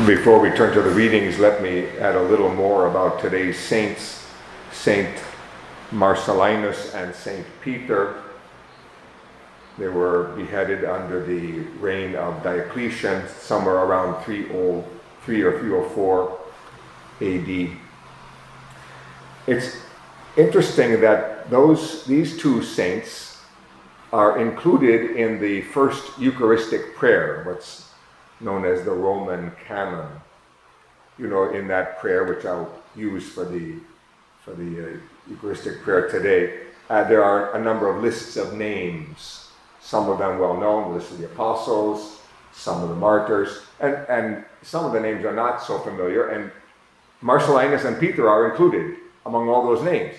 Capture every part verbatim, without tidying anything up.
Before we turn to the readings, let me add a little more about today's saints, Saint Marcellinus and Saint Peter. They were beheaded under the reign of Diocletian, somewhere around three oh three or three oh four A D. It's interesting that those these two saints are included in the first Eucharistic prayer, what's known as the Roman canon. You know, in that prayer, which I'll use for the for the uh, Eucharistic prayer today, uh, there are a number of lists of names. Some of them well known, the list of the apostles, some of the martyrs, and, and some of the names are not so familiar, and Marcellinus and Peter are included among all those names.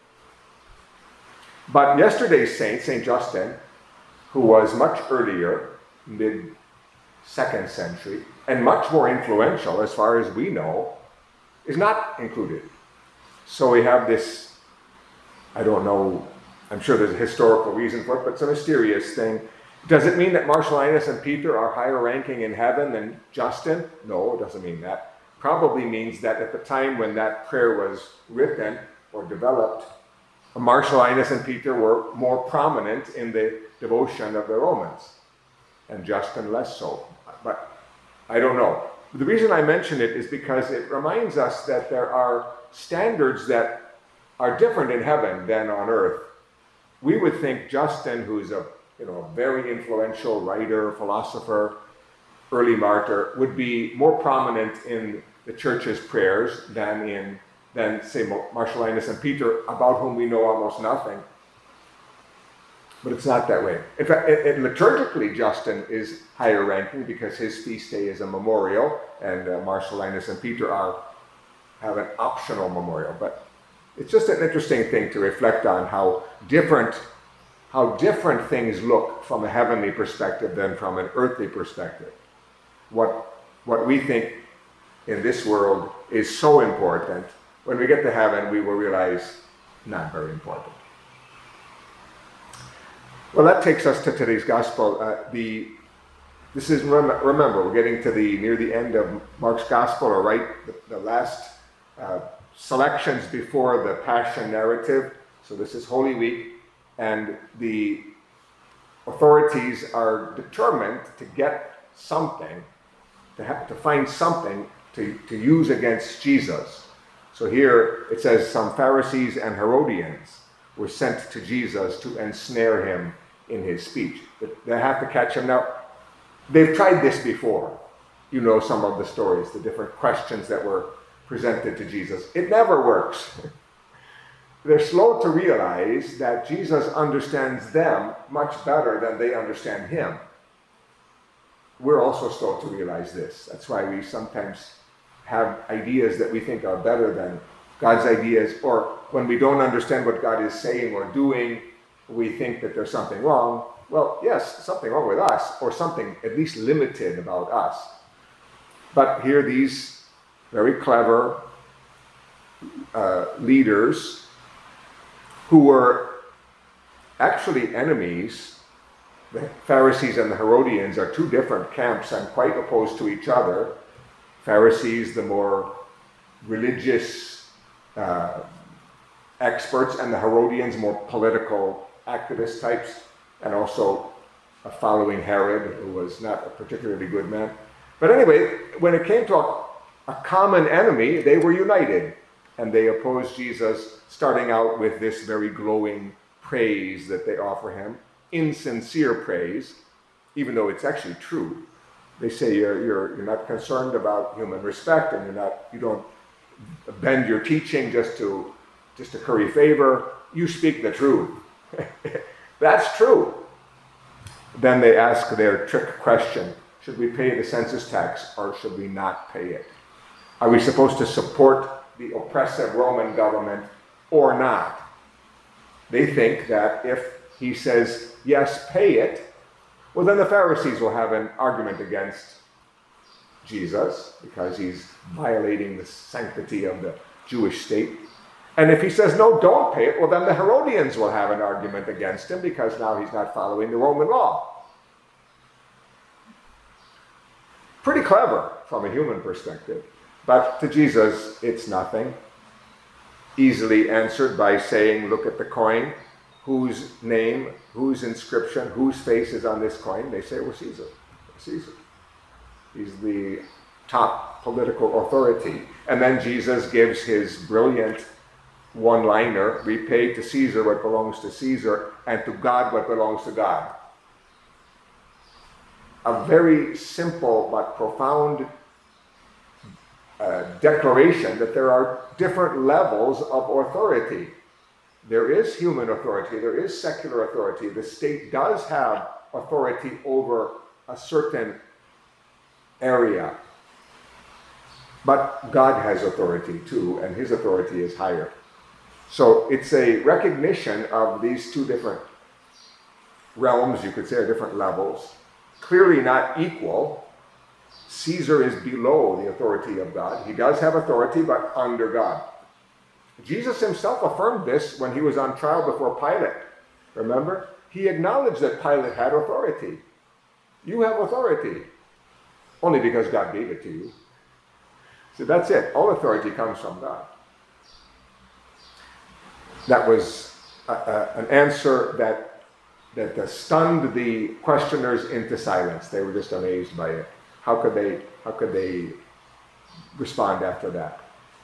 But yesterday's saint, Saint Justin, who was much earlier, mid second century, and much more influential as far as we know, is not included. So we have this, I don't know, I'm sure there's a historical reason for it, but it's a mysterious thing. Does it mean that Marcellinus and Peter are higher ranking in heaven than Justin? No, it doesn't mean that. Probably means that at the time when that prayer was written or developed, Marcellinus and Peter were more prominent in the devotion of the Romans, and Justin less so. But I don't know. The reason I mention it is because it reminds us that there are standards that are different in heaven than on earth. We would think Justin, who's a you know a very influential writer, philosopher, early martyr, would be more prominent in the church's prayers than in than say Marcellinus and Peter, about whom we know almost nothing. But it's not that way. In fact, it, it, liturgically, Justin is higher ranking because his feast day is a memorial, and uh, Marcellinus and Peter are have an optional memorial. But it's just an interesting thing to reflect on how different how different things look from a heavenly perspective than from an earthly perspective. What what we think in this world is so important, when we get to heaven, we will realize not very important. Well, that takes us to today's gospel. Uh, the this is remember we're getting to the near the end of Mark's gospel, or right the, the last uh, selections before the Passion narrative. So this is Holy Week, and the authorities are determined to get something, to have to find something to, to use against Jesus. So here it says some Pharisees and Herodians were sent to Jesus to ensnare him in his speech. They have to catch him. Now, they've tried this before. You know some of the stories, the different questions that were presented to Jesus. It never works. They're slow to realize that Jesus understands them much better than they understand him. We're also slow to realize this. That's why we sometimes have ideas that we think are better than God's ideas, or when we don't understand what God is saying or doing, we think that there's something wrong. Well, yes, something wrong with us, or something at least limited about us. But here these very clever uh, leaders, who were actually enemies, the Pharisees and the Herodians are two different camps and quite opposed to each other. Pharisees, the more religious uh, experts, and the Herodians, more political activist types, and also a following Herod, who was not a particularly good man. But anyway, when it came to a, a common enemy, they were united, and they opposed Jesus, starting out with this very glowing praise that they offer him, insincere praise, even though it's actually true. They say you're you're you're not concerned about human respect, and you're not you don't bend your teaching just to just to curry favor. You speak the truth. That's true. Then they ask their trick question: should we pay the census tax or should we not pay it? Are we supposed to support the oppressive Roman government or not? They think that if he says yes, pay it, well, then the Pharisees will have an argument against Jesus because he's violating the sanctity of the Jewish state. And if he says, no, don't pay it, well, then the Herodians will have an argument against him because now he's not following the Roman law. Pretty clever from a human perspective, but to Jesus, it's nothing. Easily answered by saying, look at the coin, whose name, whose inscription, whose face is on this coin? They say, well, Caesar. Caesar. He's the top political authority. And then Jesus gives his brilliant one-liner, repay to Caesar what belongs to Caesar, and to God what belongs to God. A very simple but profound uh, declaration that there are different levels of authority. There is human authority, there is secular authority. The state does have authority over a certain area. But God has authority too, and his authority is higher. So it's a recognition of these two different realms, you could say, or different levels. Clearly not equal. Caesar is below the authority of God. He does have authority, but under God. Jesus himself affirmed this when he was on trial before Pilate. Remember? He acknowledged that Pilate had authority. You have authority. Only because God gave it to you. So that's it. All authority comes from God. That was a, a, an answer that, that uh, stunned the questioners into silence. They were just amazed by it. How could they, how could they respond after that?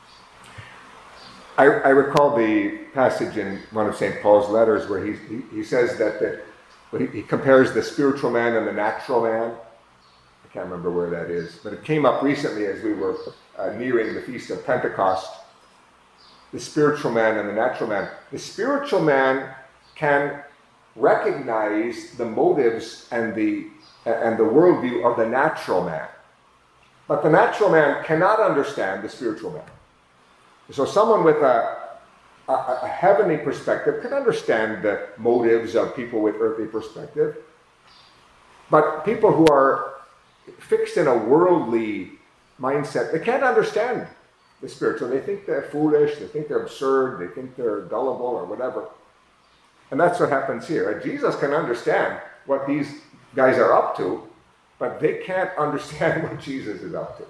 I, I recall the passage in one of Saint Paul's letters where he, he, he says that, that well, he, he compares the spiritual man and the natural man. I can't remember where that is, but it came up recently as we were uh, nearing the Feast of Pentecost. The spiritual man and the natural man. The spiritual man can recognize the motives and the and the worldview of the natural man. But the natural man cannot understand the spiritual man. So someone with a, a, a heavenly perspective can understand the motives of people with earthly perspective. But people who are fixed in a worldly mindset, they can't understand the spiritual. They think they're foolish, they think they're absurd, they think they're gullible or whatever. And that's what happens here. Jesus can understand what these guys are up to, but they can't understand what Jesus is up to.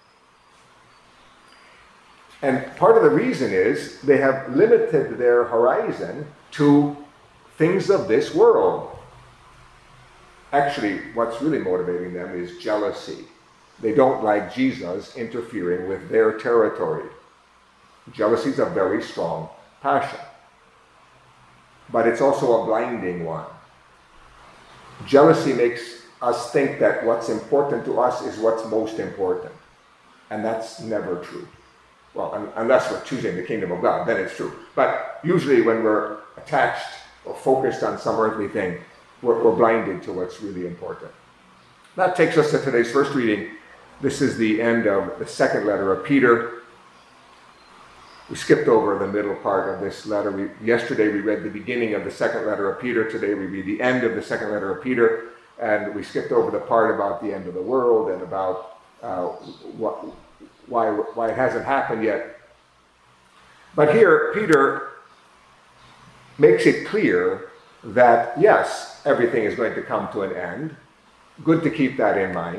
And part of the reason is they have limited their horizon to things of this world. Actually, what's really motivating them is jealousy. They don't like Jesus interfering with their territory. Jealousy is a very strong passion. But it's also a blinding one. Jealousy makes us think that what's important to us is what's most important. And that's never true. Well, un- unless we're choosing the kingdom of God, then it's true. But usually when we're attached or focused on some earthly thing, we're, we're blinded to what's really important. That takes us to today's first reading. This is the end of the second letter of Peter. We skipped over the middle part of this letter. We, yesterday we read the beginning of the second letter of Peter. Today we read the end of the second letter of Peter. And we skipped over the part about the end of the world and about uh, what, why, why it hasn't happened yet. But here, Peter makes it clear that, yes, everything is going to come to an end. Good to keep that in mind.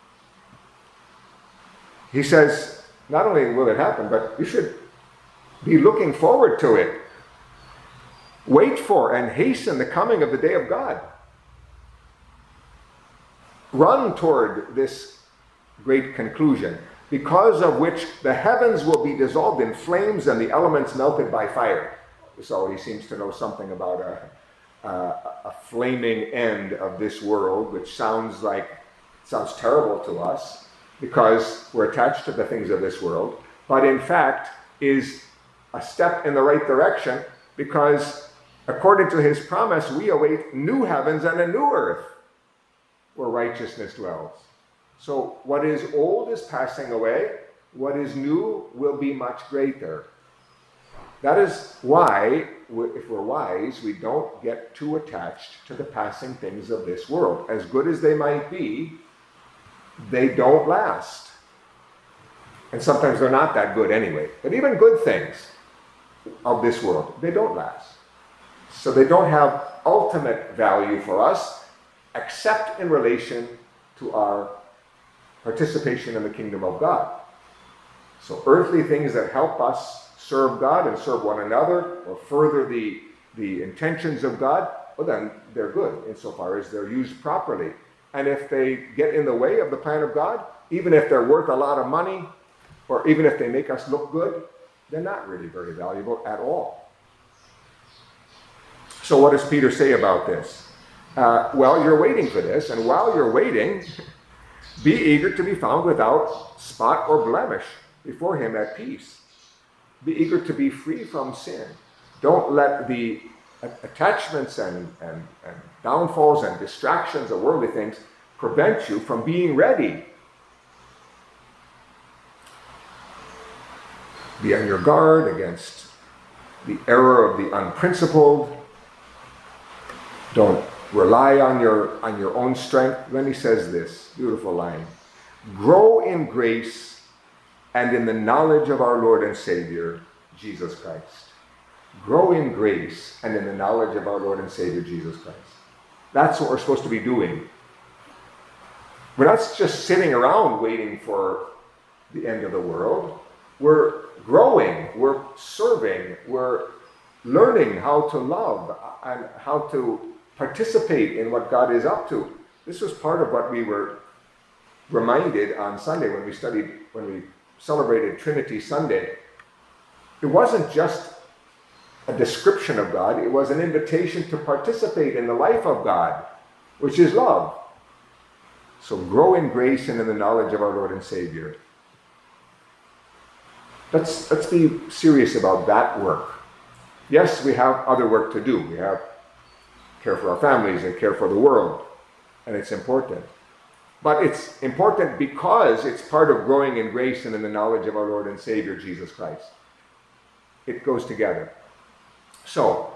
He says, not only will it happen, but you should be looking forward to it. Wait for and hasten the coming of the day of God. Run toward this great conclusion, because of which the heavens will be dissolved in flames and the elements melted by fire. So he seems to know something about a, a, a flaming end of this world, which sounds like, sounds terrible to us, because we're attached to the things of this world, but in fact is a step in the right direction, because according to his promise, we await new heavens and a new earth where righteousness dwells. So what is old is passing away, what is new will be much greater. That is why, if we're wise, we don't get too attached to the passing things of this world. As good as they might be, they don't last. And sometimes they're not that good anyway. But even good things of this world, they don't last. So they don't have ultimate value for us, except in relation to our participation in the kingdom of God. So earthly things that help us serve God and serve one another or further the, the intentions of God, well then they're good insofar as they're used properly. And if they get in the way of the plan of God, even if they're worth a lot of money, or even if they make us look good, they're not really very valuable at all. So what does Peter say about this? Uh, well, you're waiting for this, and while you're waiting, be eager to be found without spot or blemish before him at peace. Be eager to be free from sin. Don't let the attachments and, and, and downfalls and distractions of worldly things prevent you from being ready. Be on your guard against the error of the unprincipled. Don't rely on your, on your own strength. Then he says this beautiful line: grow in grace and in the knowledge of our Lord and Savior, Jesus Christ. Grow in grace and in the knowledge of our Lord and Savior, Jesus Christ. That's what we're supposed to be doing. We're not just sitting around waiting for the end of the world. We're growing, we're serving, we're learning how to love and how to participate in what God is up to. This was part of what we were reminded on Sunday when we studied, when we celebrated Trinity Sunday. It wasn't just a description of God, it was an invitation to participate in the life of God, which is love. So grow in grace and in the knowledge of our Lord and Savior. Let's, let's be serious about that work. Yes, we have other work to do. We have care for our families and care for the world, and it's important. But it's important because it's part of growing in grace and in the knowledge of our Lord and Savior, Jesus Christ. It goes together. So,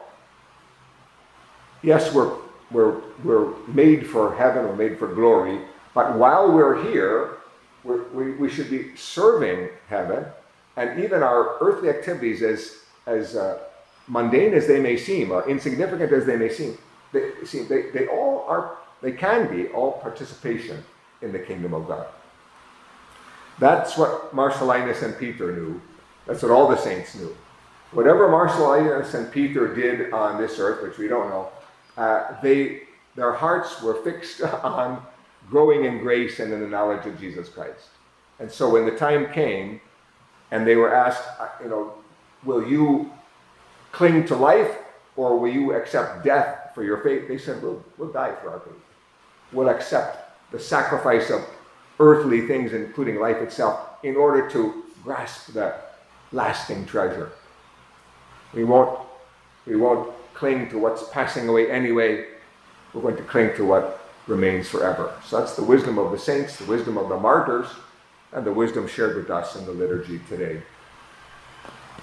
yes, we're, we're, we're made for heaven, we're made for glory, but while we're here, we're, we, we should be serving heaven, and even our earthly activities, as, as uh, mundane as they may seem, or insignificant as they may seem, they, see, they, they all are, they can be all participation in the kingdom of God. That's what Marcellinus and Peter knew. That's what all the saints knew. Whatever Marcellinus and Peter did on this earth, which we don't know, uh, they their hearts were fixed on growing in grace and in the knowledge of Jesus Christ. And so when the time came, and they were asked, you know, will you cling to life or will you accept death for your faith? They said, we'll, we'll die for our faith. We'll accept the sacrifice of earthly things, including life itself, in order to grasp the lasting treasure. We won't, we won't cling to what's passing away anyway. We're going to cling to what remains forever. So that's the wisdom of the saints, the wisdom of the martyrs, and the wisdom shared with us in the liturgy today.